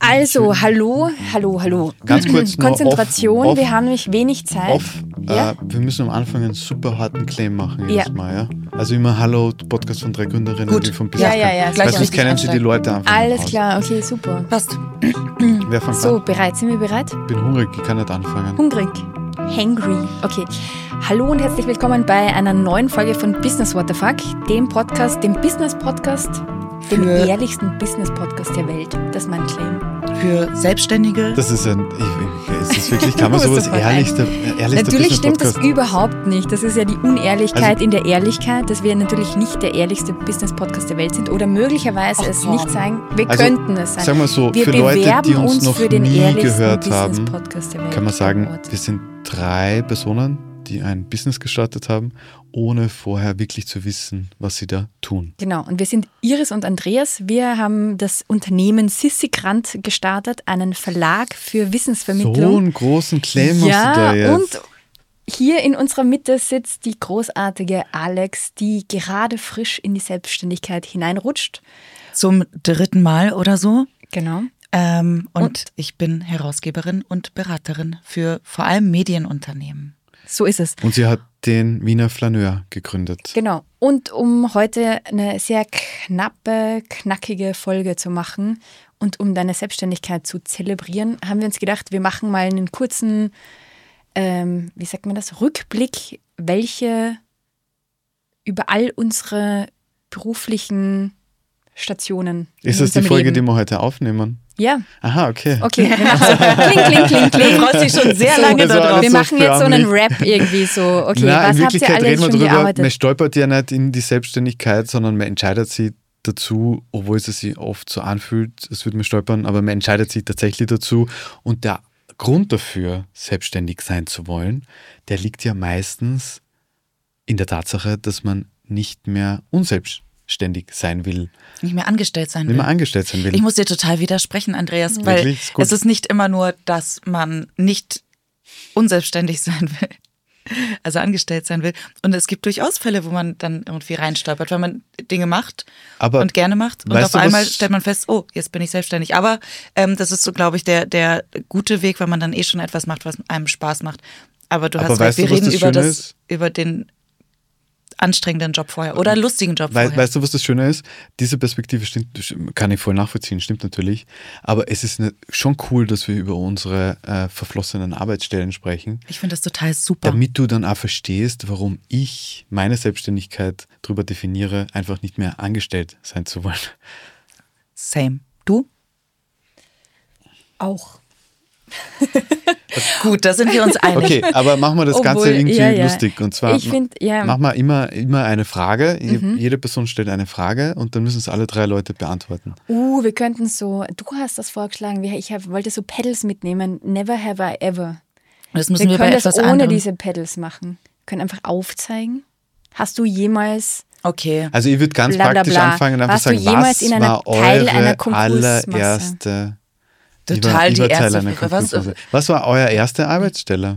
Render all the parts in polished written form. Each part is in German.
Also, hallo. Ganz kurz noch Konzentration, wir haben nämlich wenig Zeit. Wir müssen am Anfang einen super harten Claim machen jedes Mal, ja? Also immer Hallo, Podcast von 3 Gründerinnen, die vom Business ja. Weil sonst kennen sie die Leute einfach Alles nicht klar, okay, super. Passt. Wer fängt So, an? bereit? Sind wir bereit? Ich bin hungrig, ich kann nicht anfangen. Hungrig. Hangry. Okay. Hallo und herzlich willkommen bei einer neuen Folge von Business What the Fuck, dem Podcast, dem Business-Podcast, dem ehrlichsten Business-Podcast der Welt. Das ist mein Claim. Für Selbstständige. Das ist ist das wirklich, kann man sowas ehrlichste Natürlich stimmt das Business-Podcast? überhaupt nicht. Das ist ja die Unehrlichkeit in der Ehrlichkeit, dass wir natürlich nicht der ehrlichste Business-Podcast der Welt sind oder möglicherweise es nicht sein. Wir könnten es sein. Sagen wir so, wir für Leute, die uns noch für den nie ehrlichsten gehört haben, Business-Podcast der Welt. kann man sagen, Award. wir sind 3 Personen, die ein Business gestartet haben, ohne vorher wirklich zu wissen, was sie da tun. Genau, und wir sind Iris und Andreas. Wir haben das Unternehmen Sissi Grant gestartet, einen Verlag für Wissensvermittlung. So einen großen Claim hast du da jetzt. Und hier in unserer Mitte sitzt die großartige Alex, die gerade frisch in die Selbstständigkeit hineinrutscht. Zum 3. Mal oder so. Genau. Und ich bin Herausgeberin und Beraterin für vor allem Medienunternehmen. So ist es. Und sie hat den Wiener Flaneur gegründet. Genau. Und um heute eine sehr knackige Folge zu machen und um deine Selbstständigkeit zu zelebrieren, haben wir uns gedacht, wir machen mal einen kurzen, wie sagt man das, Rückblick, welche über all unsere beruflichen Stationen. Ist das die Folge, die wir heute aufnehmen? Ja. Aha, okay. Okay, wir machen so kling. Du freust dich schon sehr So, lange das war darauf. alles Wir so machen jetzt so einen förmlich. Rap irgendwie so. Okay, Nein, was in habt ihr Wirklichkeit alles reden wir schon darüber, man gearbeitet? stolpert ja nicht in die Selbstständigkeit, sondern man entscheidet sich dazu, obwohl es sich oft so anfühlt, es würde man stolpern, aber man entscheidet sich tatsächlich dazu. Und der Grund dafür, selbstständig sein zu wollen, der liegt ja meistens in der Tatsache, dass man nicht mehr unselbstständig sein will, Nicht mehr angestellt sein nicht will. mehr angestellt sein will. Ich muss dir total widersprechen, Andreas, weil Wirklich? Ist gut. es ist nicht immer nur, dass man nicht unselbstständig sein will, also angestellt sein will. Und es gibt durchaus Fälle, wo man dann irgendwie reinstolpert, weil man Dinge macht Aber und gerne macht. Und weißt auf du, einmal was- stellt man fest, oh, jetzt bin ich selbstständig. Aber das ist so, glaube ich, der gute Weg, weil man dann schon etwas macht, was einem Spaß macht. Aber du Aber hast weißt recht, du, wir was reden das Schöne ist? über den anstrengenden Job vorher oder lustigen Job vorher. Weißt du, was das Schöne ist? Diese Perspektive stimmt, kann ich voll nachvollziehen, stimmt natürlich. Aber es ist schon cool, dass wir über unsere verflossenen Arbeitsstellen sprechen, Ich finde das total super. damit du dann auch verstehst, warum ich meine Selbstständigkeit darüber definiere, einfach nicht mehr angestellt sein zu wollen. Same. Du? Auch. Gut, da sind wir uns einig. Okay, aber machen wir das Ganze Obwohl, irgendwie ja. lustig. Und zwar Ich find, ja. machen wir immer eine Frage. Jede Person stellt eine Frage und dann müssen es alle 3 Leute beantworten. Wir könnten so, du hast das vorgeschlagen, wollte so Pedals mitnehmen. Never have I ever. Das müssen wir bei können das etwas ohne anderem. diese Pedals machen. Wir können einfach aufzeigen. Hast du jemals, Okay. Also ich würde ganz Bla, bla, praktisch bla. anfangen und einfach Warst du sagen, jemals was in einer war Teil einer eure Konkursmasse? allererste Total die Überteil erste einer Frage. Was? Konkursmasse. Was war euer erste Arbeitsstelle?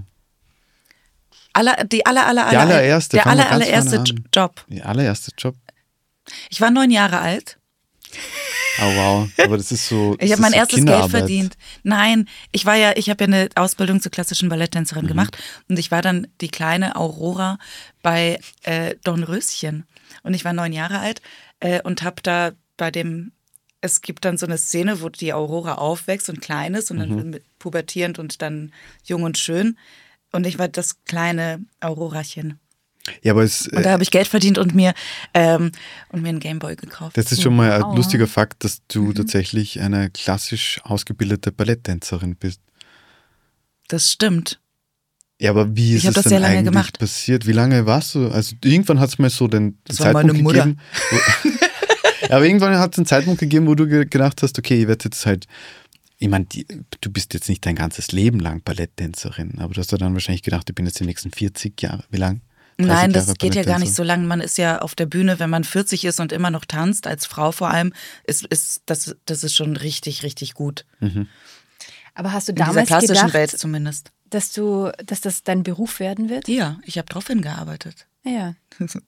Die allererste, Der fangen wir ganz allererste vorne an. Job. Die allererste Job? Ich war 9 Jahre alt. Oh wow, aber das ist so Ich das habe mein ist so erstes Geld Kinderarbeit. verdient. Nein, ich habe ja eine Ausbildung zur klassischen Balletttänzerin gemacht und ich war dann die kleine Aurora bei Dornröschen. Und ich war 9 Jahre alt und habe da es gibt dann so eine Szene, wo die Aurora aufwächst und klein ist und dann mit pubertierend und dann jung und schön. Und ich war das kleine Aurorachen. Ja, aber Und da habe ich Geld verdient und mir einen Gameboy gekauft. das ist schon mal ein lustiger Fakt, dass du tatsächlich eine klassisch ausgebildete Balletttänzerin bist. Das stimmt. Ja, aber wie ist Ich hab es das denn sehr lange eigentlich gemacht. passiert? Wie lange warst du? Also irgendwann hat es mal so den Das war meine Zeitpunkt Mutter. gegeben. Aber irgendwann hat es einen Zeitpunkt gegeben, wo du gedacht hast, okay, ich werde jetzt halt, ich meine, du bist jetzt nicht dein ganzes Leben lang Balletttänzerin, aber du hast ja dann wahrscheinlich gedacht, ich bin jetzt die nächsten 40 Jahre, wie lang? 30 Nein, Jahre das geht ja gar nicht Balletttänzer. so lang. Man ist ja auf der Bühne, wenn man 40 ist und immer noch tanzt, als Frau vor allem, das ist schon richtig, richtig gut. aber hast du In dieser damals plastischen gedacht, Welt zumindest. dass das dein Beruf werden wird? Ja, ich habe drauf hingearbeitet. Ja.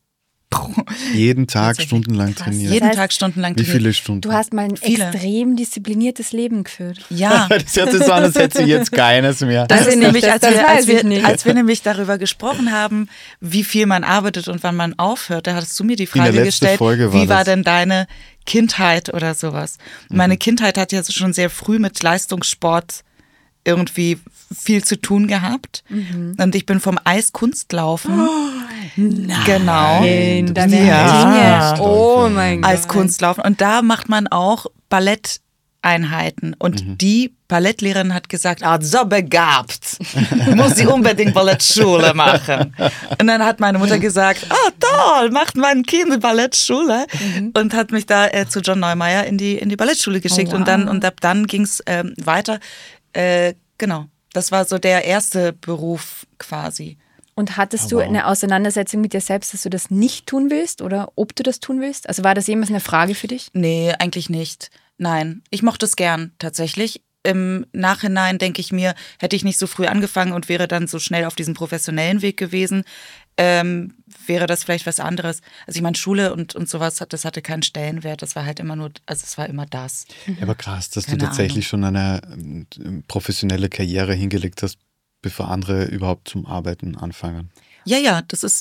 Jeden Tag Tatsächlich. stundenlang Krass. trainiert. Jeden heißt, Tag stundenlang Wie trainiert. viele Stunden? Du hast mal ein Viele. extrem diszipliniertes Leben geführt. Ja. Das hört sich so an, als hätte sie jetzt keines mehr. Das ist nämlich, das weiß ich nicht. als wir nämlich darüber gesprochen haben, wie viel man arbeitet und wann man aufhört, da hattest du mir die der Frage letzten gestellt, Folge war wie war das. denn deine Kindheit oder sowas? Und meine Kindheit hat ja schon sehr früh mit Leistungssport irgendwie viel zu tun gehabt. Und ich bin vom Eiskunstlaufen. Genau. Nein, deine Ja. Dinge. Oh mein Gott. Eiskunstlaufen. Und da macht man auch Balletteinheiten. Und die Ballettlehrerin hat gesagt, so begabt, muss sie unbedingt Ballettschule machen. Und dann hat meine Mutter gesagt, toll, macht mein Kind Ballettschule. Und hat mich da zu John Neumeier in die Ballettschule geschickt. Oh, wow. Und ab dann ging es weiter. Genau, das war so der erste Beruf quasi. Und hattest du eine Auseinandersetzung mit dir selbst, dass du das nicht tun willst oder ob du das tun willst? Also war das jemals eine Frage für dich? Nee, eigentlich nicht. Nein, ich mochte es gern tatsächlich. Im Nachhinein denke ich mir, hätte ich nicht so früh angefangen und wäre dann so schnell auf diesem professionellen Weg gewesen, wäre das vielleicht was anderes. Also ich meine, Schule und sowas, das hatte keinen Stellenwert. Das war halt immer nur, also es war immer das. Ja, aber krass, dass Keine du tatsächlich schon eine professionelle Karriere hingelegt hast, bevor andere überhaupt zum Arbeiten anfangen. Ja, das ist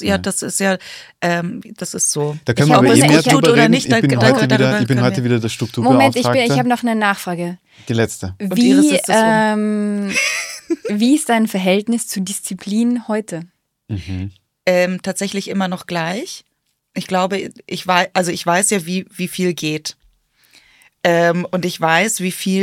so. Da können Ich wir aber ob es mehr gut tut drüber oder reden. nicht, Ich bin darüber heute können wir- wieder der Moment, Strukturbeauftragte. ich habe noch eine Nachfrage. Die letzte. Und Iris Wie, ist das wie ist dein Verhältnis zu Disziplin heute? Tatsächlich immer noch gleich. Ich glaube, ich weiß ja, wie viel geht. Und ich weiß,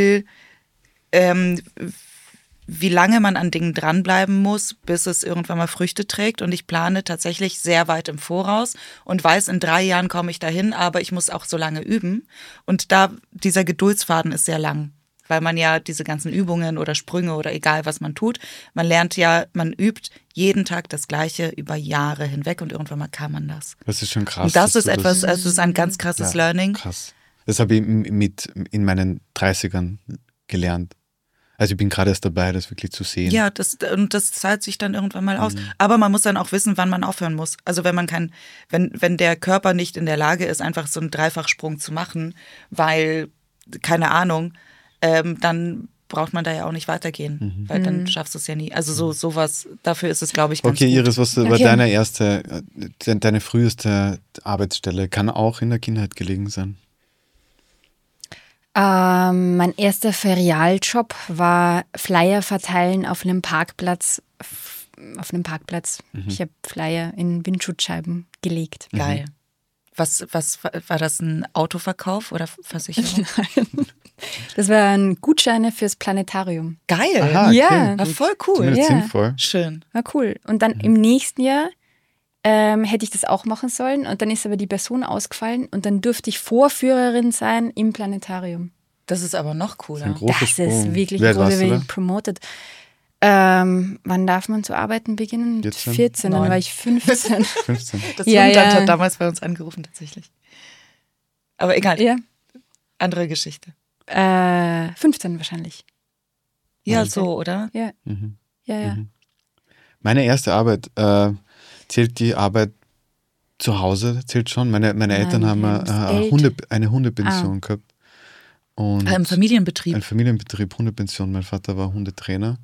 wie lange man an Dingen dranbleiben muss, bis es irgendwann mal Früchte trägt. Und ich plane tatsächlich sehr weit im Voraus und weiß, in 3 Jahren komme ich dahin, aber ich muss auch so lange üben. Und dieser Geduldsfaden ist sehr lang, weil man ja diese ganzen Übungen oder Sprünge oder egal, was man tut, man lernt ja, man übt jeden Tag das Gleiche über Jahre hinweg und irgendwann mal kann man das. Das ist schon krass. Und das dass ist du etwas, es ist ein ganz krasses Learning. Krass. Das habe ich in meinen 30ern gelernt. Also ich bin gerade erst dabei, das wirklich zu sehen. Ja, das zahlt sich dann irgendwann mal aus. Aber man muss dann auch wissen, wann man aufhören muss. Also wenn der Körper nicht in der Lage ist, einfach so einen Dreifachsprung zu machen, weil, keine Ahnung, dann braucht man da ja auch nicht weitergehen, weil dann schaffst du es ja nie. Also sowas, dafür ist es, glaube ich, ganz Okay, gut. Iris, was war Okay. deine früheste Arbeitsstelle? Kann auch in der Kindheit gelegen sein. Mein erster Ferialjob war Flyer verteilen auf einem Parkplatz. Ich habe Flyer in Windschutzscheiben gelegt. Geil. Was war das, ein Autoverkauf oder Versicherung? Das waren Gutscheine fürs Planetarium. Geil. Aha, okay, Ja. War gut. voll cool. Zumindest Ja. sinnvoll. Schön. War cool. Und dann im nächsten Jahr hätte ich das auch machen sollen. Und dann ist aber die Person ausgefallen. Und dann durfte ich Vorführerin sein im Planetarium. Das ist aber noch cooler. Ein großer Das Sprung. ist wirklich Wie alt groß, warst du wie da? promoted. Wann darf man zu arbeiten beginnen? Mit 14? 14, dann 9. war ich 15. 15. Das Ja, Jugendamt ja. hat damals bei uns angerufen, tatsächlich. Aber egal, ja. andere Geschichte. 15 wahrscheinlich. Ja, so, oder? Ja. Mhm. Ja. Meine erste Arbeit, zählt die Arbeit zu Hause, zählt schon. Meine Eltern haben eine Hundepension gehabt. Und Im Familienbetrieb. ein Familienbetrieb, Hundepension. Mein Vater war Hundetrainer.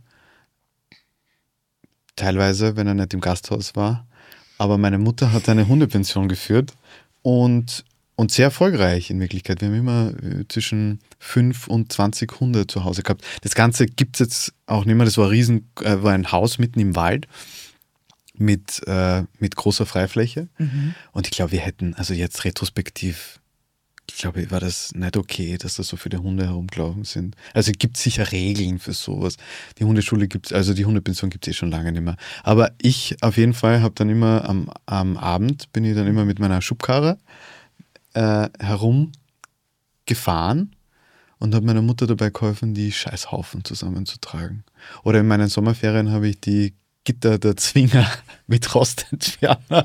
Teilweise, wenn er nicht im Gasthaus war. Aber meine Mutter hat eine Hundepension geführt und sehr erfolgreich in Wirklichkeit. Wir haben immer zwischen 5 und 20 Hunde zu Hause gehabt. Das Ganze gibt es jetzt auch nicht mehr. Das war war ein Haus mitten im Wald mit großer Freifläche. Und ich glaube, wir hätten, also jetzt retrospektiv, ich glaube, war das nicht okay, dass da so viele Hunde herumgelaufen sind. Also es gibt sicher Regeln für sowas. Die Hundeschule gibt's, also die Hundepension gibt es schon lange nicht mehr. Aber ich auf jeden Fall habe dann immer am Abend, bin ich dann immer mit meiner Schubkarre herumgefahren und habe meiner Mutter dabei geholfen, die Scheißhaufen zusammenzutragen. Oder in meinen Sommerferien habe ich die Gitter der Zwinger mit Rostentferner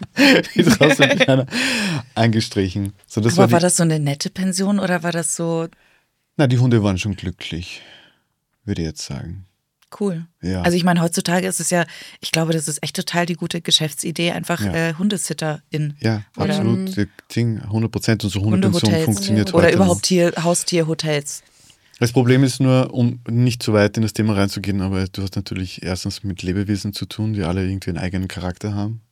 angestrichen. So, das Aber war das so eine nette Pension oder war das so? Na, die Hunde waren schon glücklich, würde ich jetzt sagen. Cool. Ja. Also ich meine, heutzutage ist es ja, ich glaube, das ist echt total die gute Geschäftsidee, einfach Hundesitterin. Ja, Oder absolut. Das Ding, 100% und so Hundepension Hundehotels funktioniert oder heute überhaupt Haustierhotels. Das Problem ist nur, um nicht zu weit in das Thema reinzugehen, aber du hast natürlich erstens mit Lebewesen zu tun, die alle irgendwie einen eigenen Charakter haben.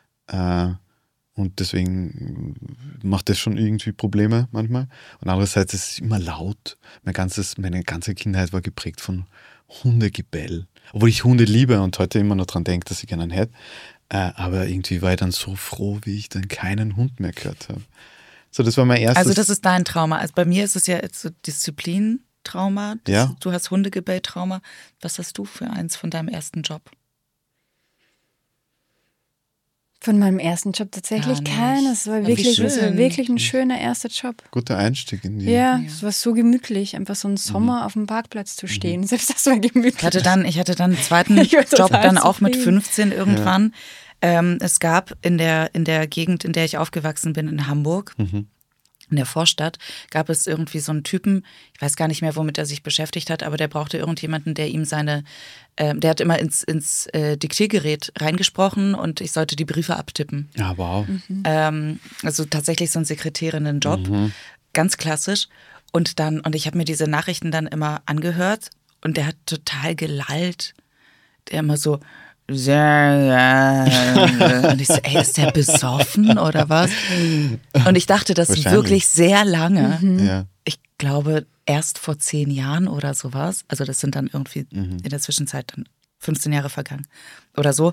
Und deswegen macht das schon irgendwie Probleme manchmal. Und andererseits ist es immer laut. Meine ganze Kindheit war geprägt von Hundegebell. Obwohl ich Hunde liebe und heute immer noch dran denke, dass ich gerne einen hätte. Aber irgendwie war ich dann so froh, wie ich dann keinen Hund mehr gehört habe. So, das war mein erstes. Also das ist dein Trauma. Also bei mir ist es ja jetzt so Disziplintrauma. Ja. Du hast Hundegebell-Trauma. Was hast du für eins von deinem ersten Job? Von meinem ersten Job tatsächlich Gar nicht. keines. Es war Ja, wie wirklich, es war schön. wirklich ein schöner erster Job. Guter Einstieg in die. Ja, es war so gemütlich, einfach so einen Sommer auf dem Parkplatz zu stehen. Selbst das war gemütlich. Ich hatte dann einen zweiten Ich war Job, total dann auch mit zufrieden. 15 irgendwann. Es gab in der Gegend, in der ich aufgewachsen bin, in Hamburg, in der Vorstadt, gab es irgendwie so einen Typen, ich weiß gar nicht mehr, womit er sich beschäftigt hat, aber der brauchte irgendjemanden, der ihm der hat immer ins Diktiergerät reingesprochen und ich sollte die Briefe abtippen. Ja, wow. Also tatsächlich so ein Sekretärinnenjob, ganz klassisch. Und ich habe mir diese Nachrichten dann immer angehört und der hat total gelallt. Der immer so, und ich so, ey, ist der besoffen oder was? Und ich dachte das Wahrscheinlich. wirklich sehr lange. Ja. Ich glaube, erst vor 10 Jahren oder sowas. Also das sind dann irgendwie in der Zwischenzeit dann 15 Jahre vergangen oder so.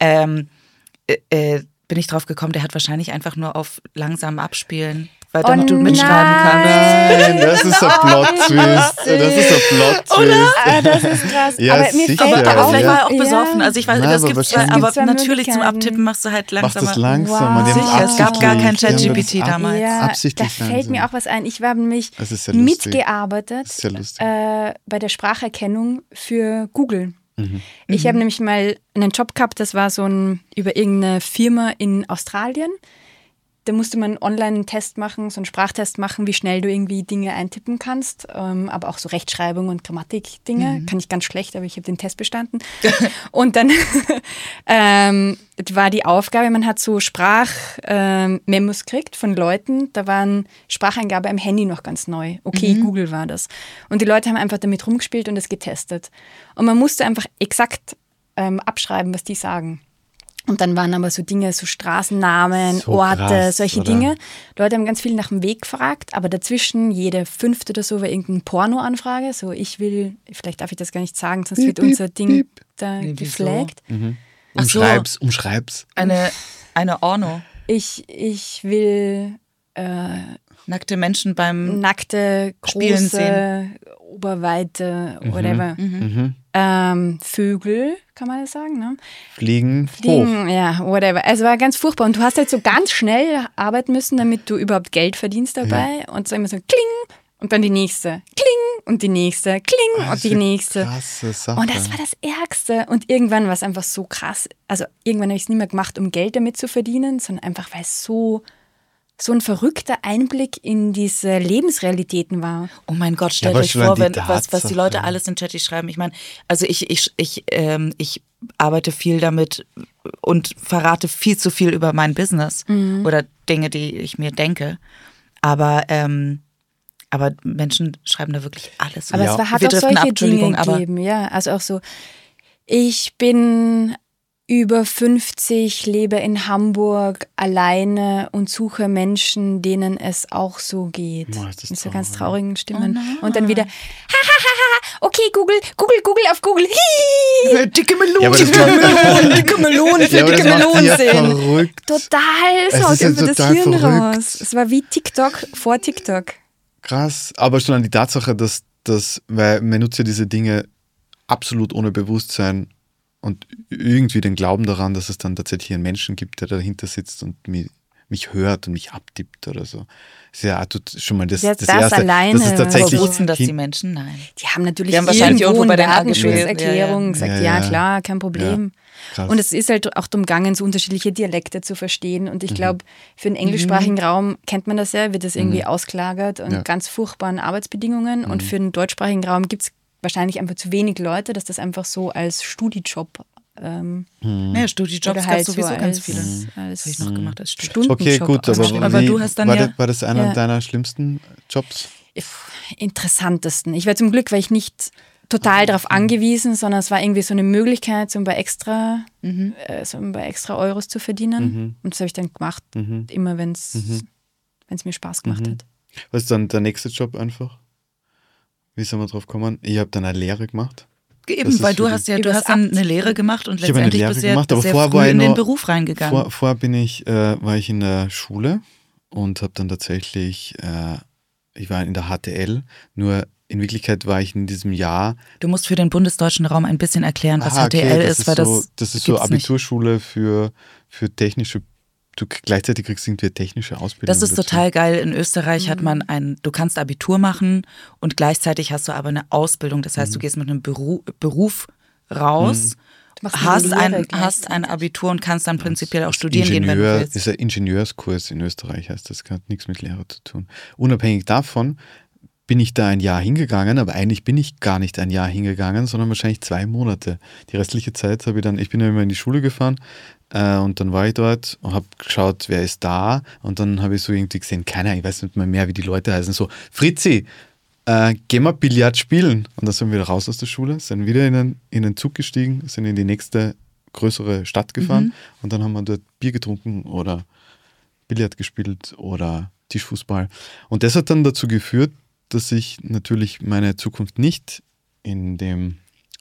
Bin ich drauf gekommen, der hat wahrscheinlich einfach nur auf langsam abspielen, weil damit du mitschreiben kannst. Nein, das ist ein Plot-Twist. Das ist ein Plot-Twist. Das ist krass. Ja, aber mir sicher. fällt Aber auch vielleicht war er auch ja. besoffen. Also ich weiß, Nein, das aber gibt's wahrscheinlich- aber Es gibt zwei natürlich zum Möglichkeiten. Abtippen machst du halt Mach langsamer. das langsam. Wow. Und die haben Sicher, es gab gar kein absichtlich- die haben das ChatGPT damals. Ja, absichtlich da fällt mir langsam. auch was ein. Ich habe nämlich Das ist sehr lustig. mitgearbeitet Das ist sehr lustig. bei der Spracherkennung für Google. Ich habe nämlich mal einen Job gehabt, das war so über irgendeine Firma in Australien. Da musste man online einen Test machen, so einen Sprachtest machen, wie schnell du irgendwie Dinge eintippen kannst. Aber auch so Rechtschreibung und Grammatik-Dinge. Kann ich ganz schlecht, aber ich habe den Test bestanden. Und dann war die Aufgabe, man hat so Sprachmemos gekriegt von Leuten. Da waren Spracheingabe am Handy noch ganz neu. Okay, Google war das. Und die Leute haben einfach damit rumgespielt und es getestet. Und man musste einfach exakt abschreiben, was die sagen. Und dann waren aber so Dinge, so Straßennamen, So Orte, krass, solche oder? Dinge. Leute haben ganz viel nach dem Weg gefragt, aber dazwischen, jede 5. oder so, war irgendeine Porno-Anfrage. So, vielleicht darf ich das gar nicht sagen, sonst wird unser Ding da Nee, wieso? geflaggt. Ach so. Umschreib's. Eine Orno. Ich will Nackte Menschen beim nackte, Spielen große, sehen. Oberweite, whatever. Vögel, kann man das sagen, ne? Fliegen hoch. Fliegen, ja, whatever. Also war ganz furchtbar. Und du hast halt so ganz schnell arbeiten müssen, damit du überhaupt Geld verdienst dabei. Und so immer so kling und dann die nächste, kling und die nächste, kling und die nächste. Krasse Sache. Und das war das Ärgste. Und irgendwann war es einfach so krass. Also irgendwann habe ich es nicht mehr gemacht, um Geld damit zu verdienen, sondern einfach, weil es so ein verrückter Einblick in diese Lebensrealitäten war. Oh mein Gott, stellt aber euch schon vor, die was die Tatsache. Leute alles in Chatty schreiben. Ich meine, also ich arbeite viel damit und verrate viel zu viel über mein Business oder Dinge, die ich mir denke. Aber Menschen schreiben da wirklich alles. Aber Ja. es hat Wir auch driften solche ab, Entschuldigung, Dinge aber gegeben, ja. Also auch so, ich bin über 50, lebe in Hamburg alleine und suche Menschen, denen es auch so geht. Boah, ist das Mit so traurig. ganz traurigen Stimmen. nein. Und dann wieder, okay, Google auf Google. Hi. dicke Melone. Ja, aber das macht- Dicke Melonen für Ja, aber dicke das macht Melonen die ja sehen. verrückt. Total, Es es haut ist ja einfach das total Hirn verrückt. raus. Es war wie TikTok vor TikTok. Krass. Aber schon an die Tatsache, dass weil man nutzt ja diese Dinge absolut ohne Bewusstsein und irgendwie den Glauben daran, dass es dann tatsächlich einen Menschen gibt, der dahinter sitzt und mich hört und mich abtippt oder so. Ist ja schon mal das Das Erste. alleine. Das ist Aber tatsächlich wussten das die Menschen? Nein. Die haben natürlich Die haben wahrscheinlich irgendwo irgendwo bei eine den Datenschutzerklärung AGB. gesagt, Ja, ja ja. klar, kein Problem. Krass. Und es ist halt auch darum gegangen, so unterschiedliche Dialekte zu verstehen. Und ich glaube, für den englischsprachigen Raum kennt man das ja, wird das irgendwie ausgelagert und Ja. ganz furchtbaren Arbeitsbedingungen. Und für den deutschsprachigen Raum gibt es wahrscheinlich einfach zu wenig Leute, dass das einfach so als Studijob Ja, Studijobs oder gab halt sowieso so ganz als, viele. Das habe ich als noch gemacht als Student. Okay, gut, Aber wie, du hast dann war das einer Ja. deiner schlimmsten Jobs? interessantesten. Ich war zum Glück, weil ich nicht total darauf angewiesen, sondern es war irgendwie so eine Möglichkeit, so bei extra Euros zu verdienen. Und das habe ich dann gemacht, immer wenn es mir Spaß gemacht hat. Was ist dann der nächste Job einfach? Wie sind wir drauf gekommen? Ich habe dann eine Lehre gemacht. Das Eben, ist weil du für hast die- du hast dann eine Lehre gemacht und Ich habe eine letztendlich Lehre bist du gemacht, aber sehr vorher früh war ich in den noch- Beruf reingegangen. Vorher war ich in der Schule und habe dann tatsächlich, ich war in der HTL, nur in Wirklichkeit war ich in diesem Jahr. Du musst für den bundesdeutschen Raum ein bisschen erklären, was Aha, okay, HTL ist, weil so, das ist so gibt's nicht. Abiturschule für technische, gleichzeitig kriegst du irgendwie eine technische Ausbildung. Das ist dazu. total geil. In Österreich hat man du kannst Abitur machen und gleichzeitig hast du aber eine Ausbildung. Das heißt, du gehst mit einem Beruf raus, Du machst eine Lehre hast ein Abitur und kannst dann prinzipiell auch studieren gehen, wenn du Ingenieur, willst. ist ein Ingenieurskurs in Österreich, heißt das, hat nichts mit Lehre zu tun. Unabhängig davon bin ich da ein Jahr hingegangen, aber eigentlich bin ich gar nicht ein Jahr hingegangen, sondern wahrscheinlich 2 Monate. Die restliche Zeit habe ich bin ja immer in die Schule gefahren und dann war ich dort und habe geschaut, wer ist da und dann habe ich so irgendwie gesehen, ich weiß nicht mehr, wie die Leute heißen, so, Fritzi, geh mal Billard spielen. Und dann sind wir wieder raus aus der Schule, sind wieder in den Zug gestiegen, sind in die nächste größere Stadt gefahren und dann haben wir dort Bier getrunken oder Billard gespielt oder Tischfußball. Und das hat dann dazu geführt, dass ich natürlich meine Zukunft nicht in dem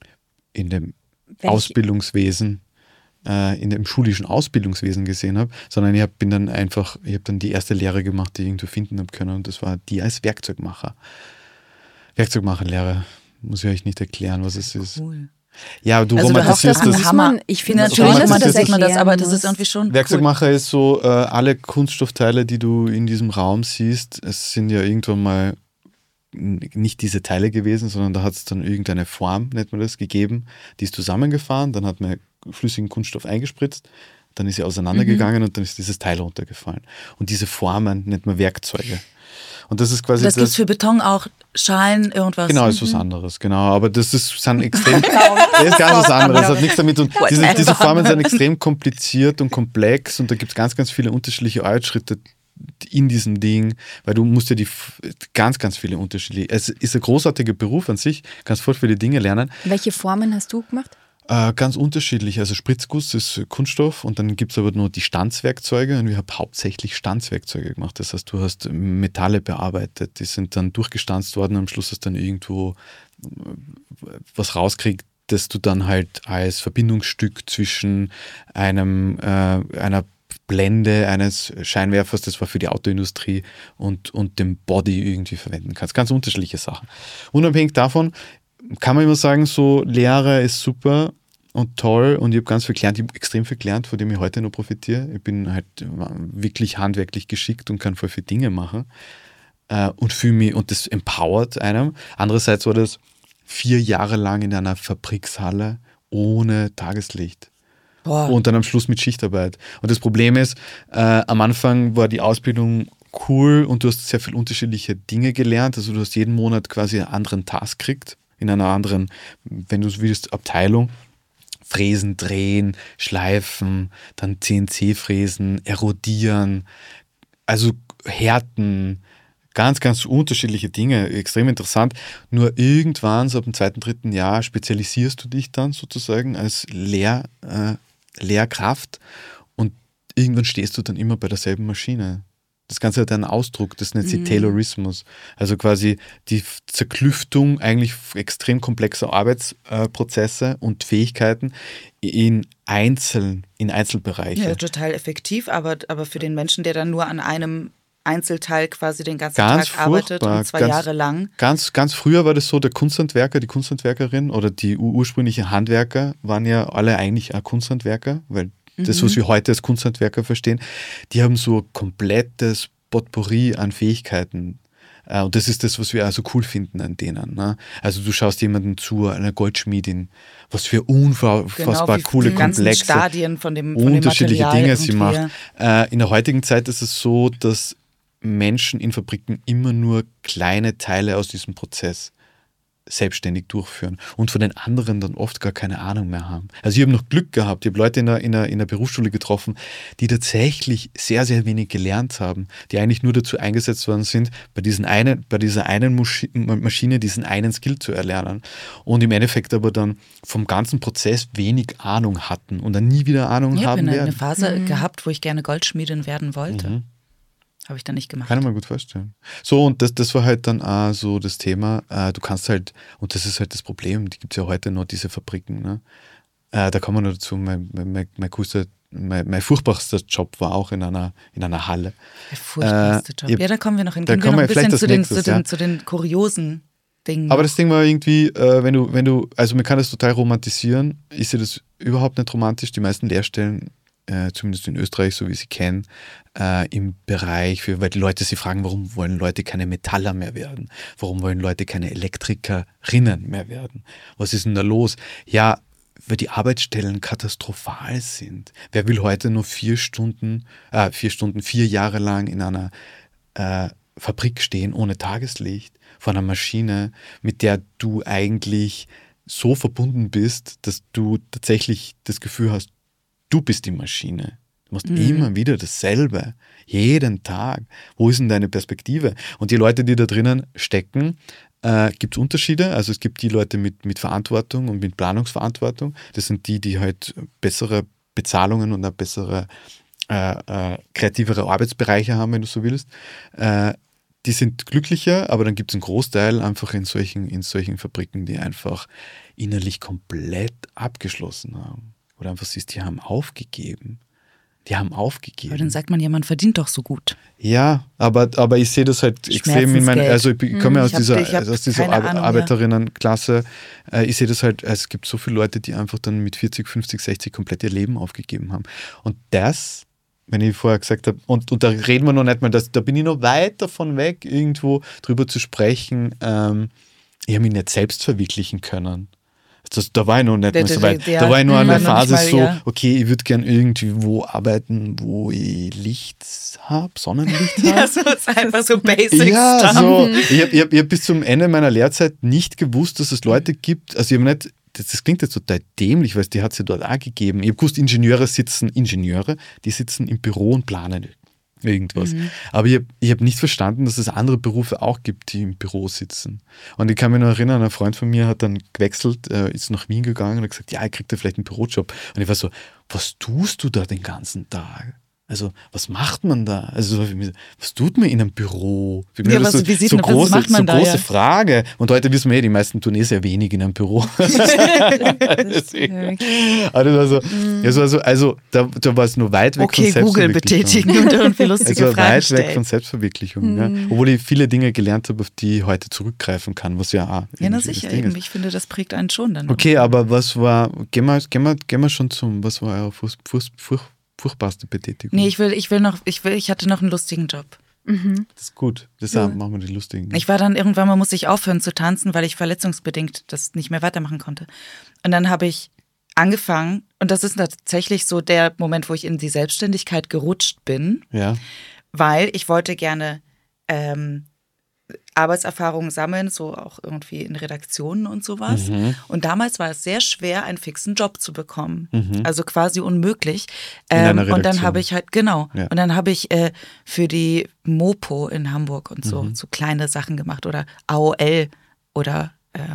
Ausbildungswesen, in dem schulischen Ausbildungswesen gesehen habe, sondern ich habe dann die erste Lehre gemacht, die ich irgendwo finden habe können und das war die als Werkzeugmacher. Werkzeugmacherlehre, muss ich euch nicht erklären, was es ist. Cool. Ja, du Also du hast romantisierst das das. am Hammer. Ich finde Natürlich schon, dass man das sieht man das, aber das erklären ist irgendwie schon Werkzeugmacher ist so, alle Kunststoffteile, die du in diesem Raum siehst, es sind ja irgendwann mal nicht diese Teile gewesen, sondern da hat es dann irgendeine Form, nennt man das, gegeben, die ist zusammengefahren, dann hat man flüssigen Kunststoff eingespritzt, dann ist sie auseinandergegangen und dann ist dieses Teil runtergefallen. Und diese Formen nennt man Werkzeuge. Und das ist quasi Das gibt es für Beton auch, Schalen, irgendwas. Genau, ist was anderes, genau. Aber das sind extrem, das ist ganz was anderes, das hat nichts damit zu tun. Diese Formen sind extrem kompliziert und komplex und da gibt es ganz, ganz viele unterschiedliche Arbeitsschritte in diesem Ding, weil du musst ja ganz, ganz viele unterschiedliche, es ist ein großartiger Beruf an sich, kannst voll viele Dinge lernen. Welche Formen hast du gemacht? Ganz unterschiedlich, also Spritzguss ist Kunststoff und dann gibt es aber nur die Stanzwerkzeuge und wir haben hauptsächlich Stanzwerkzeuge gemacht. Das heißt, du hast Metalle bearbeitet, die sind dann durchgestanzt worden und am Schluss hast du dann irgendwo was rauskriegt, das du dann halt als Verbindungsstück zwischen einer Blende eines Scheinwerfers, das war für die Autoindustrie und dem Body irgendwie verwenden kannst. Ganz unterschiedliche Sachen. Unabhängig davon kann man immer sagen, so Lehre ist super und toll und ich habe ganz viel gelernt, ich habe extrem viel gelernt, von dem ich heute noch profitiere. Ich bin halt wirklich handwerklich geschickt und kann voll viele Dinge machen und fühle mich, und das empowert einem. Andererseits war das 4 Jahre lang in einer Fabrikshalle ohne Tageslicht. Boah. Und dann am Schluss mit Schichtarbeit. Und das Problem ist, am Anfang war die Ausbildung cool und du hast sehr viele unterschiedliche Dinge gelernt. Also du hast jeden Monat quasi einen anderen Task gekriegt, in einer anderen, wenn du so willst, Abteilung. Fräsen, drehen, schleifen, dann CNC-Fräsen, erodieren, also härten, ganz, ganz unterschiedliche Dinge, extrem interessant. Nur irgendwann, so ab dem 2., 3. Jahr, spezialisierst du dich dann sozusagen als Lehrkraft und irgendwann stehst du dann immer bei derselben Maschine. Das Ganze hat einen Ausdruck, das nennt sich Taylorismus. Also quasi die Zerklüftung eigentlich extrem komplexer Arbeitsprozesse und Fähigkeiten in Einzelbereiche. Ja, total effektiv, aber für den Menschen, der dann nur an einem Einzelteil quasi den ganzen Ganz Tag arbeitet furchtbar, und 2 Jahre lang. Ganz früher war das so, der Kunsthandwerker, die Kunsthandwerkerin oder die ursprünglichen Handwerker waren ja alle eigentlich auch Kunsthandwerker, weil das, was wir heute als Kunsthandwerker verstehen, die haben so ein komplettes Potpourri an Fähigkeiten. Und das ist das, was wir auch so cool finden an denen. Ne? Also du schaust jemandem zu, einer Goldschmiedin, was für unfassbar coole, die ganzen komplexe, Stadien von dem unterschiedliche Material Dinge sie irgendwie. macht. In der heutigen Zeit ist es so, dass Menschen in Fabriken immer nur kleine Teile aus diesem Prozess selbstständig durchführen und von den anderen dann oft gar keine Ahnung mehr haben. Also ich habe noch Glück gehabt, ich habe Leute in der Berufsschule getroffen, die tatsächlich sehr, sehr wenig gelernt haben, die eigentlich nur dazu eingesetzt worden sind, bei dieser einen Maschine diesen einen Skill zu erlernen und im Endeffekt aber dann vom ganzen Prozess wenig Ahnung hatten und dann nie wieder Ahnung haben werden. Ich habe eine Phase gehabt, wo ich gerne Goldschmiedin werden wollte. Habe ich dann nicht gemacht. Kann ich mir gut vorstellen. So, und das war halt dann auch so das Thema, du kannst halt, und das ist halt das Problem, die gibt es ja heute noch, diese Fabriken, ne? Da kommen wir noch dazu, mein furchtbarster Job war auch in einer Halle. Der furchtbarste Job. Ja, da kommen wir noch hin. Da Gehen wir noch ein bisschen zu den kuriosen Dingen. Aber das Ding war irgendwie, also man kann das total romantisieren, ich sehe das überhaupt nicht romantisch, die meisten Lehrstellen, zumindest in Österreich, so wie ich sie kenne, im Bereich, weil die Leute sich fragen, warum wollen Leute keine Metaller mehr werden? Warum wollen Leute keine Elektrikerinnen mehr werden? Was ist denn da los? Ja, weil die Arbeitsstellen katastrophal sind. Wer will heute nur 4 Jahre lang in einer Fabrik stehen ohne Tageslicht, vor einer Maschine, mit der du eigentlich so verbunden bist, dass du tatsächlich das Gefühl hast, du bist die Maschine. Du machst immer wieder dasselbe. Jeden Tag. Wo ist denn deine Perspektive? Und die Leute, die da drinnen stecken, gibt es Unterschiede. Also es gibt die Leute mit Verantwortung und mit Planungsverantwortung. Das sind die halt bessere Bezahlungen und auch bessere, kreativere Arbeitsbereiche haben, wenn du so willst. Die sind glücklicher, aber dann gibt es einen Großteil einfach in solchen Fabriken, die einfach innerlich komplett abgeschlossen haben. Oder einfach siehst, die haben aufgegeben. Aber dann sagt man ja, man verdient doch so gut. Ja, aber ich sehe das halt extrem in meinen, also ich komme aus dieser Arbeiterinnenklasse, ich sehe das halt, es gibt so viele Leute, die einfach dann mit 40, 50, 60 komplett ihr Leben aufgegeben haben. Und das, wenn ich vorher gesagt habe, und da reden wir noch nicht mal, da bin ich noch weit davon weg, irgendwo drüber zu sprechen, ich habe mich nicht selbst verwirklichen können. Da war ich noch nicht mehr so weit. Da war ich nur an der Phase okay, ich würde gern irgendwo arbeiten, wo ich Licht habe, Sonnenlicht habe. Ja, so ist einfach so Basics. Ja, so. Ich hab bis zum Ende meiner Lehrzeit nicht gewusst, dass es Leute gibt, also ich habe nicht, das klingt jetzt total dämlich, weil die hat es ja dort auch gegeben. Ich habe gewusst, Ingenieure, die sitzen im Büro und planen irgendwas. Aber ich hab nicht verstanden, dass es andere Berufe auch gibt, die im Büro sitzen. Und ich kann mich noch erinnern, ein Freund von mir hat dann gewechselt, ist nach Wien gegangen und hat gesagt, ja, ich krieg da vielleicht einen Bürojob. Und ich war so, was tust du da den ganzen Tag? Also, was macht man da? Also, was tut man in einem Büro? Ja, was macht man da? Große Frage. Und heute wissen wir die meisten tun sehr wenig in einem Büro. Also, da war es nur weit weg von Selbstverwirklichung. Google betätigen und irgendwie lustige Fragen weit stellen. Weg von Selbstverwirklichung. Ja. Obwohl ich viele Dinge gelernt habe, auf die ich heute zurückgreifen kann, was ja auch na sicher, eben. Ich finde, das prägt einen schon dann. Okay, aber was war, gehen wir schon was war eure furchtbarste Betätigung? Nee, ich hatte noch einen lustigen Job. Das ist gut. Deshalb machen wir die lustigen. Ich war dann irgendwann mal, musste ich aufhören zu tanzen, weil ich verletzungsbedingt das nicht mehr weitermachen konnte. Und dann habe ich angefangen, und das ist tatsächlich so der Moment, wo ich in die Selbstständigkeit gerutscht bin, weil ich wollte gerne Arbeitserfahrungen sammeln, so auch irgendwie in Redaktionen und sowas. Und damals war es sehr schwer, einen fixen Job zu bekommen. Also quasi unmöglich. Und dann habe ich halt, und dann habe ich für die Mopo in Hamburg und so kleine Sachen gemacht oder AOL oder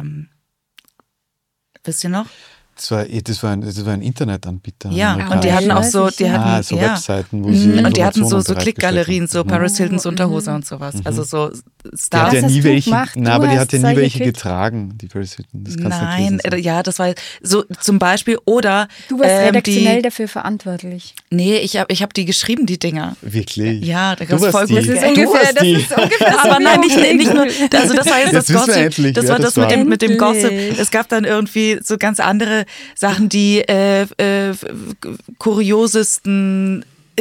wisst ihr noch? Das war ein Internetanbieter. Ja, und die hatten auch so, Webseiten, wo sie und die hatten so Klickgalerien, so Paris Hiltons Unterhose und sowas. Also so Stars. Die hat ja nie welche getragen, die Paris Hilton. Das kannst Nein, das war so zum Beispiel, oder du warst redaktionell dafür verantwortlich. Nee, ich hab die geschrieben, die Dinger. Wirklich? Ja, da gab es voll gut. Das ist ungefähr aber nein, nicht nur, also das war jetzt das Gossip. Das war das mit dem Gossip. Es gab dann irgendwie so ganz andere Sachen, die kuriosesten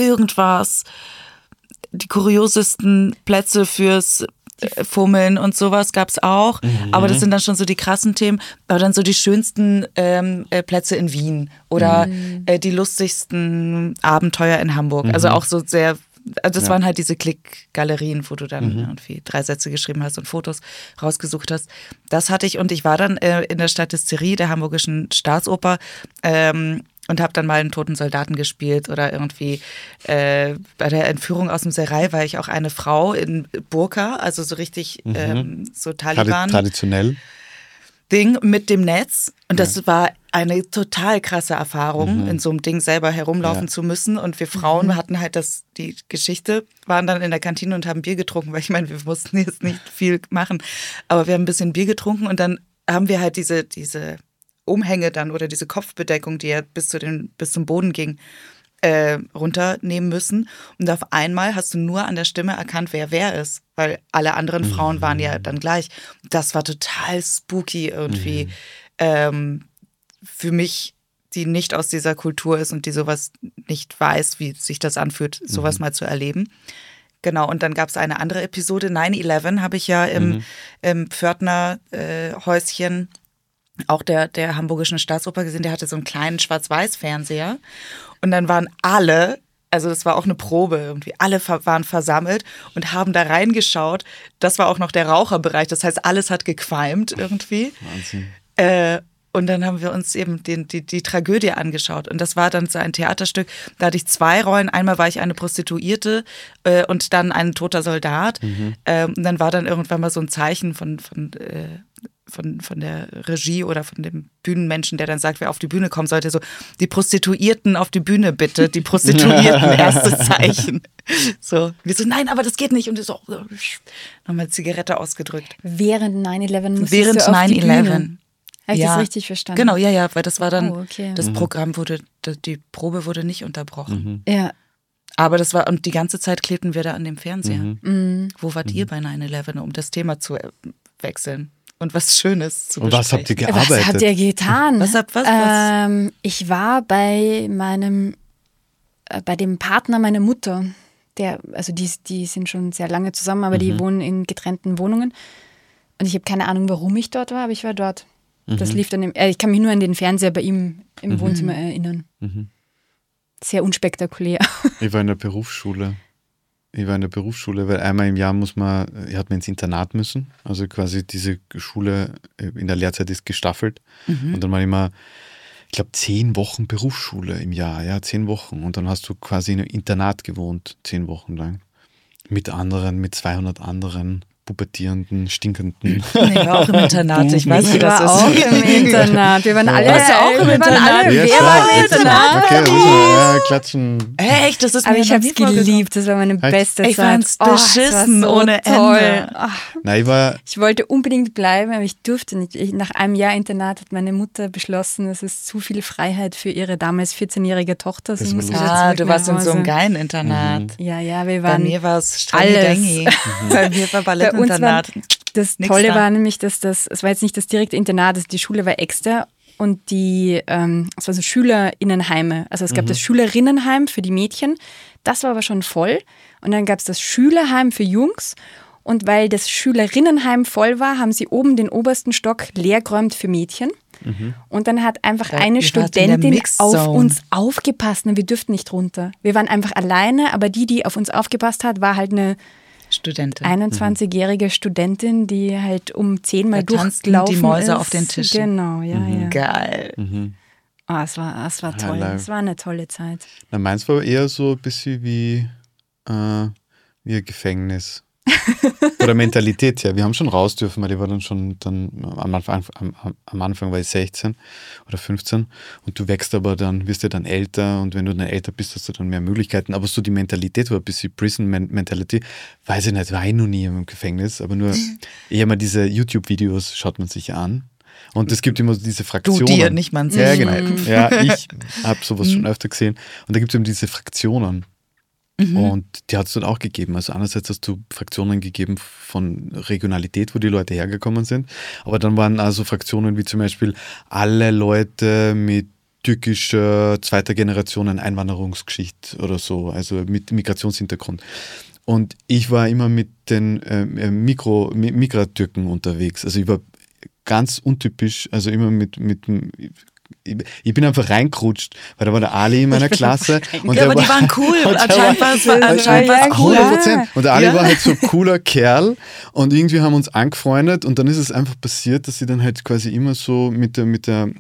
die kuriosesten Plätze fürs Fummeln und sowas gab es auch. Aber das sind dann schon so die krassen Themen. Aber dann so die schönsten Plätze in Wien oder die lustigsten Abenteuer in Hamburg. Also auch so sehr also das waren halt diese Klick-Galerien, wo du dann irgendwie 3 Sätze geschrieben hast und Fotos rausgesucht hast. Das hatte ich und ich war dann in der Statisserie der Hamburgischen Staatsoper und habe dann mal einen toten Soldaten gespielt oder irgendwie bei der Entführung aus dem Serai war ich auch eine Frau in Burka, also so richtig so Taliban. Traditionell. Ding mit dem Netz und das war eine total krasse Erfahrung, in so einem Ding selber herumlaufen zu müssen und wir Frauen hatten halt die Geschichte, waren dann in der Kantine und haben Bier getrunken, weil ich meine, wir mussten jetzt nicht viel machen, aber wir haben ein bisschen Bier getrunken und dann haben wir halt diese Umhänge dann oder diese Kopfbedeckung, die ja bis zum Boden ging, runternehmen müssen. Und auf einmal hast du nur an der Stimme erkannt, wer ist, weil alle anderen Frauen waren ja dann gleich. Das war total spooky irgendwie für mich, die nicht aus dieser Kultur ist und die sowas nicht weiß, wie sich das anfühlt, sowas mal zu erleben. Genau, und dann gab es eine andere Episode, 9/11 habe ich ja im Pförtnerhäuschen auch der Hamburgischen Staatsoper gesehen, der hatte so einen kleinen Schwarz-Weiß-Fernseher und dann waren alle, also das war auch eine Probe irgendwie, alle waren versammelt und haben da reingeschaut. Das war auch noch der Raucherbereich, das heißt, alles hat gequalmt irgendwie. Wahnsinn. Und dann haben wir uns eben die Tragödie angeschaut. Und das war dann so ein Theaterstück. Da hatte ich 2 Rollen. Einmal war ich eine Prostituierte und dann ein toter Soldat. Und dann war dann irgendwann mal so ein Zeichen von der Regie oder von dem Bühnenmenschen, der dann sagt, wer auf die Bühne kommen sollte, so, die Prostituierten auf die Bühne bitte, die Prostituierten, erstes Zeichen. So, wir so, nein, aber das geht nicht. Und so, nochmal Zigarette ausgedrückt. Während 9/11 musstest Während du auf die 9/11. Bühne. Habe ich das richtig verstanden? Genau, ja, weil das war dann, okay. das Programm die Probe wurde nicht unterbrochen. Ja. Aber das war, und die ganze Zeit klebten wir da an dem Fernseher. Wo wart ihr bei 9/11, um das Thema zu wechseln? Und was Schönes zu besprechen. Und was habt ihr gearbeitet? Was habt ihr getan? Was? Ich war bei dem Partner meiner Mutter. Die sind schon sehr lange zusammen, aber die wohnen in getrennten Wohnungen. Und ich habe keine Ahnung, warum ich dort war, aber ich war dort. Das lief dann ich kann mich nur an den Fernseher bei ihm im Wohnzimmer erinnern. Sehr unspektakulär. Ich war in der Berufsschule. Weil einmal im Jahr hat man ins Internat müssen. Also quasi diese Schule in der Lehrzeit ist gestaffelt. Und dann war immer, ich glaube, 10 Wochen Berufsschule im Jahr. Ja, 10 Wochen. Und dann hast du quasi in einem Internat gewohnt, 10 Wochen lang. Mit 200 anderen pubertierenden, stinkenden. Nee, ich war auch im Internat. Ich weiß, wie das ist. auch im Internat. Wir waren alle. Warst du auch im Internat? Wer war im Internat? Okay, also, klatschen. Echt? Das ist Aber mir ich noch habe nie es geliebt. Das war meine beste Zeit. Ich fand's es beschissen war so ohne toll. Ende. Nein, Ich wollte unbedingt bleiben, aber ich durfte nicht. Nach einem Jahr Internat hat meine Mutter beschlossen, es ist zu viel Freiheit für ihre damals 14-jährige Tochter. Sie muss wieder zurück du warst nach in so einem Hause. geilen Internat. Ja, wir Bei waren. mir war es alles. Bei mir war Ballettinternat. Das Nix Tolle da. war nämlich, dass es war jetzt nicht das direkte Internat, die Schule war extra und es war so Schülerinnenheime. Also es gab das Schülerinnenheim für die Mädchen, das war aber schon voll und dann gab es das Schülerheim für Jungs und weil das Schülerinnenheim voll war, haben sie oben den obersten Stock leer geräumt für Mädchen. Und dann hat einfach eine ihr wart in der Studentin Mixzone. auf uns aufgepasst und wir durften nicht runter. Wir waren einfach alleine, aber die auf uns aufgepasst hat, war halt eine Studentin. 21-jährige Studentin, die halt um 10 Mal Da tanzten durchgelaufen die Mäuse ist. auf den Tischen. Genau, ja. Geil. Es war toll. live. Es war eine tolle Zeit. Na, meins war eher so ein bisschen wie ein Gefängnis. Oder Mentalität her. Wir haben schon raus dürfen, weil ich war am Anfang war ich 16 oder 15 und du wirst ja dann älter und wenn du dann älter bist, hast du dann mehr Möglichkeiten. Aber so die Mentalität war ein bisschen Prison-Mentality. Weiß ich nicht, war ich noch nie im Gefängnis, aber nur eher mal diese YouTube-Videos schaut man sich an. Und es gibt immer so diese Fraktionen. Du dir, nicht man Ja, selbst. genau. Ja, ich habe sowas schon öfter gesehen. Und da gibt es eben diese Fraktionen. Und die hat es dann auch gegeben. Also einerseits hast du Fraktionen gegeben von Regionalität, wo die Leute hergekommen sind. Aber dann waren also Fraktionen wie zum Beispiel alle Leute mit türkischer zweiter Generation Einwanderungsgeschichte oder so, also mit Migrationshintergrund. Und ich war immer mit den Migratürken unterwegs. Also ich war ganz untypisch, also immer mit ich bin einfach reingerutscht, weil da war der Ali in meiner Klasse. Und Ja, aber die waren cool. Anscheinend war es cool. 100%. Und der Ali Ja. war halt so ein cooler Kerl und irgendwie haben wir uns angefreundet und dann ist es einfach passiert, dass ich dann halt quasi immer so mit der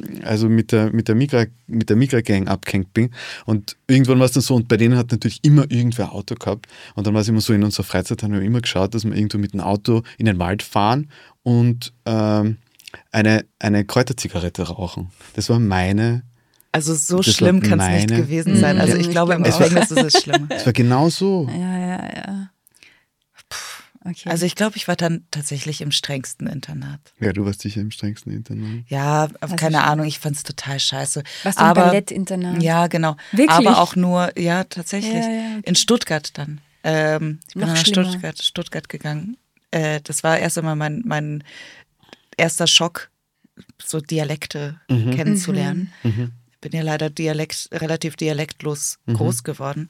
Migra-Gang abgehängt bin und irgendwann war es dann so und bei denen hat natürlich immer irgendwer ein Auto gehabt und dann war es immer so, in unserer Freizeit haben wir immer geschaut, dass wir irgendwo mit dem Auto in den Wald fahren und eine Kräuterzigarette rauchen. Das war meine. Also so Das war schlimm kann es nicht meine- gewesen sein. Also ich glaube, im Gefängnis ist es schlimmer. Es war genau so. Ja. Okay. Also ich glaube, ich war dann tatsächlich im strengsten Internat. Ja, du warst sicher im strengsten Internat. Ja, keine Ahnung, ich fand es total scheiße. Warst du im Ballettinternat? Ja, genau. Wirklich? Aber auch nur, ja, tatsächlich. Ja, okay. In Stuttgart dann. Ich bin Noch nach schlimmer. Stuttgart gegangen. Das war erst einmal mein erster Schock, so Dialekte kennenzulernen. Ich bin ja leider relativ dialektlos groß geworden.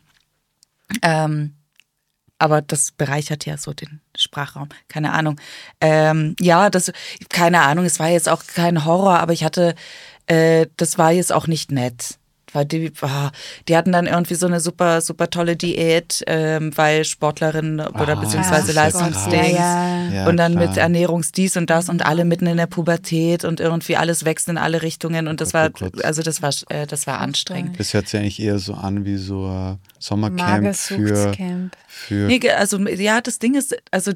Aber das bereichert ja so den Sprachraum. Keine Ahnung. Keine Ahnung, es war jetzt auch kein Horror, aber das war jetzt auch nicht nett. Weil die hatten dann irgendwie so eine super, super tolle Diät, weil Sportlerin oder beziehungsweise das ist ja Leistungsdings. krass. Ja, Und dann klar. mit Ernährungsdies und das und alle mitten in der Pubertät und irgendwie alles wächst in alle Richtungen und das war anstrengend. Das hört sich eigentlich eher so an wie so ein Sommercamp Magersuchtscamp. für Nee, also ja, das Ding ist, also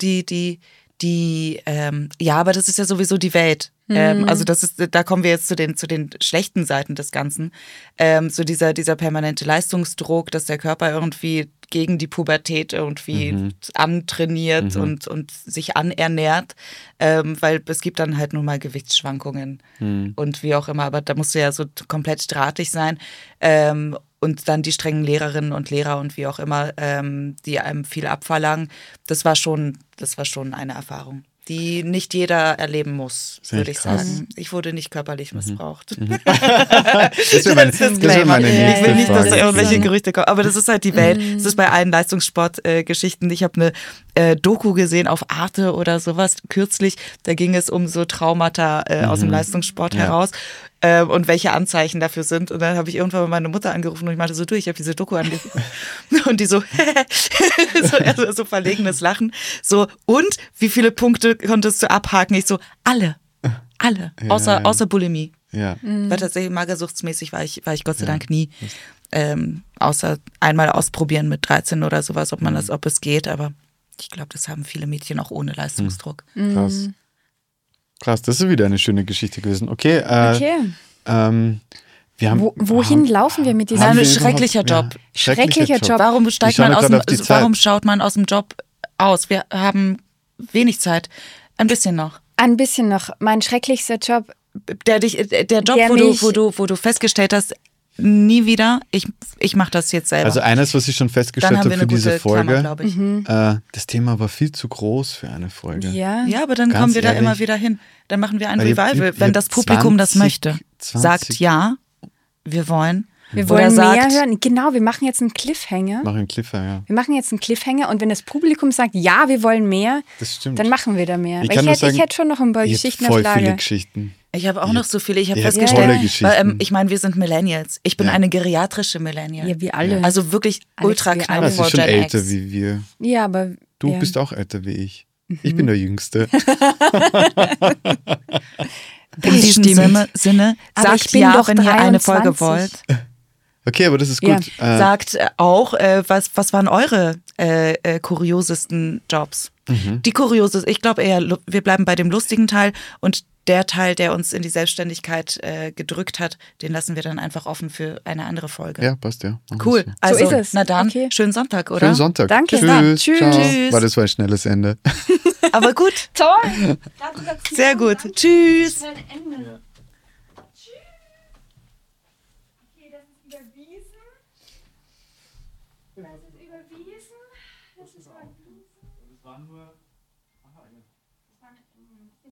aber das ist ja sowieso die Welt. Also da kommen wir jetzt zu den schlechten Seiten des Ganzen. So dieser permanente Leistungsdruck, dass der Körper irgendwie gegen die Pubertät irgendwie antrainiert und sich anernnährt, weil es gibt dann halt nun mal Gewichtsschwankungen und wie auch immer, aber da musst du ja so komplett drahtig sein. Und dann die strengen Lehrerinnen und Lehrer und wie auch immer, die einem viel abverlangen. Das war schon eine Erfahrung, die nicht jeder erleben muss, Sehr würde ich krass. sagen. Ich wurde nicht körperlich missbraucht. Das wäre meine, Disclaimer. nächste Ich will nicht, dass da Frage. irgendwelche Gerüchte kommen. Aber das ist halt die Welt. Es ist bei allen Leistungssportgeschichten. Ich habe eine Doku gesehen auf Arte oder sowas kürzlich. Da ging es um so Traumata aus dem Leistungssport heraus. Und welche Anzeichen dafür sind. Und dann habe ich irgendwann mal meine Mutter angerufen und ich meinte so, ich habe diese Doku angeguckt. Und die so, so verlegenes Lachen. So, und wie viele Punkte konntest du abhaken? Ich so, alle. Außer Bulimie. Ja. Weil tatsächlich magersuchtsmäßig war ich Gott sei Dank nie. Außer einmal ausprobieren mit 13 oder sowas, ob es geht. Aber ich glaube, das haben viele Mädchen auch ohne Leistungsdruck. Krass, das ist wieder eine schöne Geschichte gewesen. Okay. Wir haben, Wohin laufen wir mit diesem Nein, wir ein überhaupt- schrecklicher Job. Schrecklicher Job. Warum Ich schau mir gerade auf die Zeit. warum schaut man aus dem Job aus? Wir haben wenig Zeit. Ein bisschen noch. Ein bisschen noch. Mein schrecklichster Job. Der Job, Der mich- wo du festgestellt hast, nie wieder, ich mache das jetzt selber. Also eines, was ich schon Dann festgestellt haben habe wir für eine diese gute Folge, Klammer, glaube ich. das Thema war viel zu groß für eine Folge. Ja. Ja, aber dann Ganz kommen wir da ehrlich. immer wieder hin. Dann machen wir ein Weil Revival, ihr wenn das Publikum das 20, möchte. 20. Sagt ja, wir wollen. Wir Oder wollen sagt, mehr hören. Genau, wir machen jetzt einen Cliffhanger. Mach einen Cliffhanger, ja. Wir machen jetzt einen Cliffhanger und wenn das Publikum sagt, ja, wir wollen mehr, Das stimmt. dann machen wir da mehr. Ich Weil kann nur sagen, ich hätte schon noch ein paar Ich hab Geschichten voll auf viele Lager. Geschichten. Ich habe auch noch so viele. Ich habe ihr habt festgestellt, tolle Geschichten. ich meine, wir sind Millennials. Ich bin Ja. eine geriatrische Millennial. Ja, wir alle. Also wirklich Alex, ultra wir knapp alle. Sie vor ist schon Gen älter X. wie wir. Ja, aber Du ja. bist auch älter wie ich. Ich bin der Jüngste. In diesem Sinne, Aber sagt ich bin ja, doch wenn ihr eine Folge 23. wollt. Okay, aber das ist Ja. gut. Sagt auch, was waren eure kuriosesten Jobs? Die kuriosesten, ich glaube eher, wir bleiben bei dem lustigen Teil und der Teil, der uns in die Selbstständigkeit gedrückt hat, den lassen wir dann einfach offen für eine andere Folge. Ja, passt ja. Machen Cool. wir's Also, ist es. na dann, Okay. schönen Sonntag, so. oder? Schönen Sonntag. Danke. Tschüss. Dann. Tschüss. Ciao. Tschüss. War das war ein schnelles Ende. Aber gut. Toll! Sehr gut. Tschüss. Das ist überwiesen.